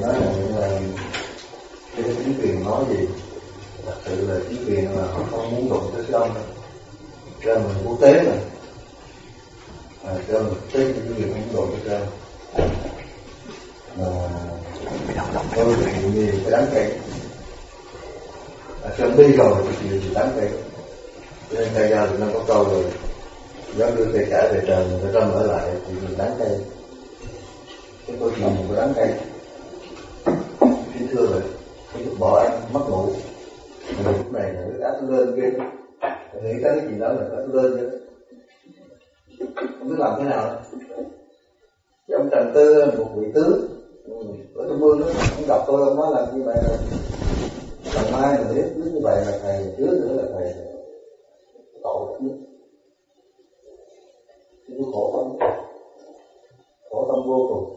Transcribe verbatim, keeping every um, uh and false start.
nói là, là cái chính quyền nói gì thật sự là chính quyền là họ không muốn đụng tới đông đâu, cho mình quốc tế mà, à, cho mình quốc tế chính quyền không muốn đụng tới đông. Mà tôi thì nhiều cái đáng kể, à, chuẩn bị rồi thì nhiều thì đáng kể, cho nên cây ra thì nó có câu rồi, gió đưa cây cả về trời, người ta ở lại thì mình đáng cây. Cái câu chuyện mình có đáng cây, kính thưa rồi, cái bỏ ăn mất ngủ, mà lúc này là cái áp lên kia, nghĩ cái gì đó là áp lên vậy, không biết làm thế nào. Cái ông Trần Tư, một vị tướng ở Trung Ương đó, ông gặp tôi, ông nói là như vậy là lần mai mà biết biết như vậy là thầy, trước nữa là thầy tội lắm. Tôi khổ tâm, khổ tâm vô cùng.